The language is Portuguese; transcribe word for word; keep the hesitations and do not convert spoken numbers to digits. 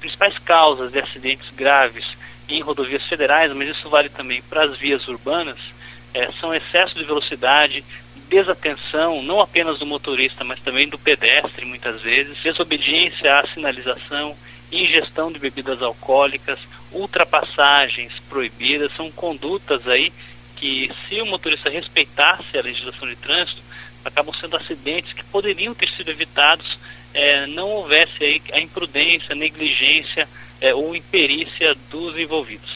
principais causas de acidentes graves em rodovias federais, mas isso vale também para as vias urbanas, é, são excesso de velocidade, desatenção, não apenas do motorista, mas também do pedestre, muitas vezes, desobediência à sinalização, ingestão de bebidas alcoólicas, ultrapassagens proibidas, são condutas aí que, se o motorista respeitasse a legislação de trânsito, acabam sendo acidentes que poderiam ter sido evitados, é, não houvesse aí a imprudência, a negligência é, ou imperícia dos envolvidos.